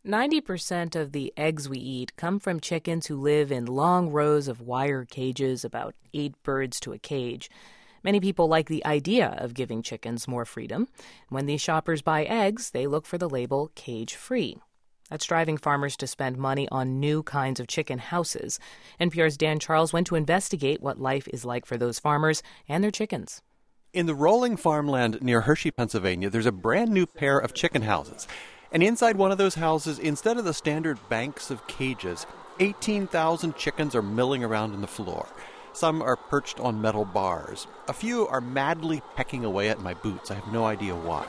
90% of the eggs we eat come from chickens who live in long rows of wire cages, about 8 birds to a cage. Many people like the idea of giving chickens more freedom. When these shoppers buy eggs, they look for the label cage-free. That's driving farmers to spend money on new kinds of chicken houses. NPR's Dan Charles went to investigate what life is like for those farmers and their chickens. In the rolling farmland near Hershey, Pennsylvania, there's a brand new pair of chicken houses. And inside one of those houses, instead of the standard banks of cages, 18,000 chickens are milling around on the floor. Some are perched on metal bars. A few are madly pecking away at my boots. I have no idea why.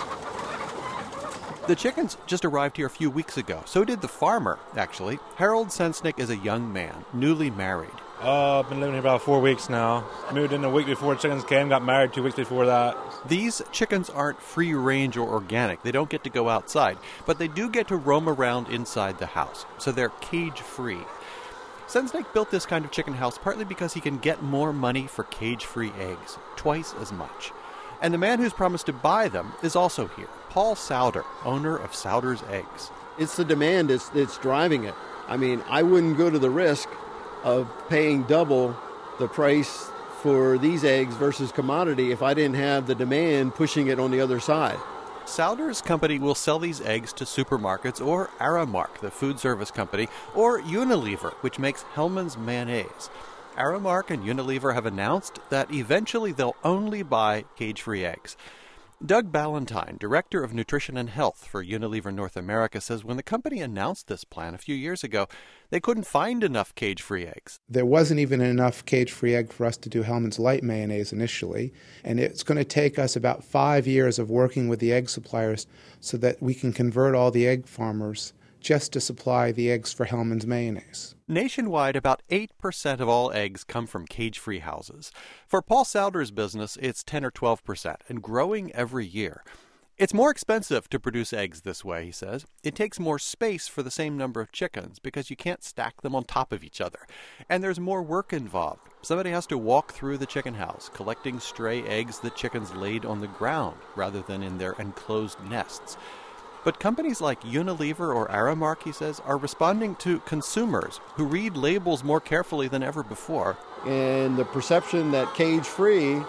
The chickens just arrived here a few weeks ago. So did the farmer, actually. Harold Sensnick is a young man, newly married. I've been living here about 4 weeks now. Moved in a week before chickens came, got married 2 weeks before that. These chickens aren't free range or organic. They don't get to go outside, but they do get to roam around inside the house, so they're cage-free. Sensnick built this kind of chicken house partly because he can get more money for cage-free eggs, twice as much. And the man who's promised to buy them is also here, Paul Souder, owner of Souder's Eggs. It's the demand that's driving it. I mean, I wouldn't go to the risk of paying double the price for these eggs versus commodity if I didn't have the demand pushing it on the other side. Souder's company will sell these eggs to supermarkets or Aramark, the food service company, or Unilever, which makes Hellmann's mayonnaise. Aramark and Unilever have announced that eventually they'll only buy cage-free eggs. Doug Ballantyne, Director of Nutrition and Health for Unilever North America, says when the company announced this plan a few years ago, they couldn't find enough cage-free eggs. There wasn't even enough cage-free egg for us to do Hellmann's Light mayonnaise initially, and it's going to take us about 5 years of working with the egg suppliers so that we can convert all the egg farmers just to supply the eggs for Hellmann's mayonnaise. Nationwide, about 8% of all eggs come from cage-free houses. For Paul Souder's business, it's 10 or 12%, and growing every year. It's more expensive to produce eggs this way, he says. It takes more space for the same number of chickens because you can't stack them on top of each other. And there's more work involved. Somebody has to walk through the chicken house, collecting stray eggs that chickens laid on the ground rather than in their enclosed nests. But companies like Unilever or Aramark, he says, are responding to consumers who read labels more carefully than ever before. And the perception that cage-free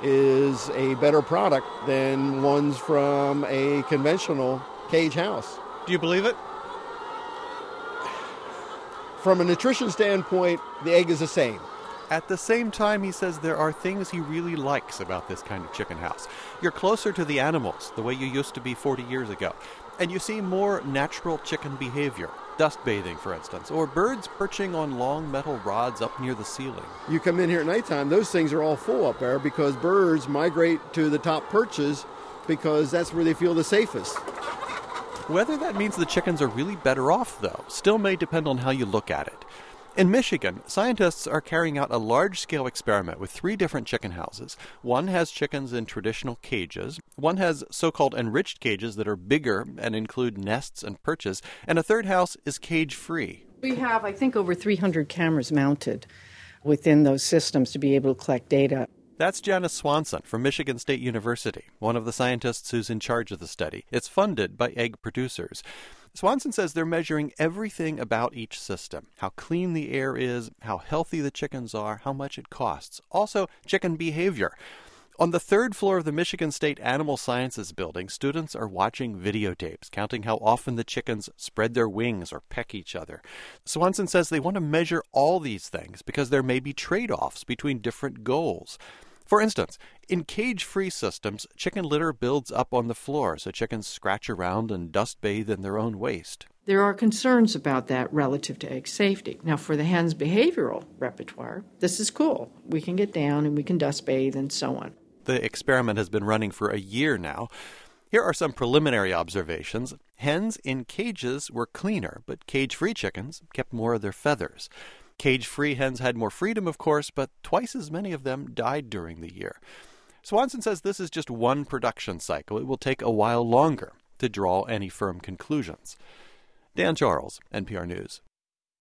is a better product than ones from a conventional cage house. Do you believe it? From a nutrition standpoint, the egg is the same. At the same time, he says there are things he really likes about this kind of chicken house. You're closer to the animals, the way you used to be 40 years ago. And you see more natural chicken behavior. Dust bathing, for instance, or birds perching on long metal rods up near the ceiling. You come in here at nighttime, those things are all full up there because birds migrate to the top perches because that's where they feel the safest. Whether that means the chickens are really better off, though, still may depend on how you look at it. In Michigan, scientists are carrying out a large-scale experiment with 3 different chicken houses. One has chickens in traditional cages. One has so-called enriched cages that are bigger and include nests and perches. And a third house is cage-free. We have, I think, over 300 cameras mounted within those systems to be able to collect data. That's Janice Swanson from Michigan State University, one of the scientists who's in charge of the study. It's funded by egg producers. Swanson says they're measuring everything about each system, how clean the air is, how healthy the chickens are, how much it costs. Also, chicken behavior. On the 3rd floor of the Michigan State Animal Sciences building, students are watching videotapes, counting how often the chickens spread their wings or peck each other. Swanson says they want to measure all these things because there may be trade-offs between different goals. For instance, in cage-free systems, chicken litter builds up on the floor, so chickens scratch around and dust bathe in their own waste. There are concerns about that relative to egg safety. Now, for the hen's behavioral repertoire, this is cool. We can get down and we can dust bathe and so on. The experiment has been running for a year now. Here are some preliminary observations. Hens in cages were cleaner, but cage-free chickens kept more of their feathers. Cage-free hens had more freedom, of course, but twice as many of them died during the year. Swanson says this is just one production cycle. It will take a while longer to draw any firm conclusions. Dan Charles, NPR News.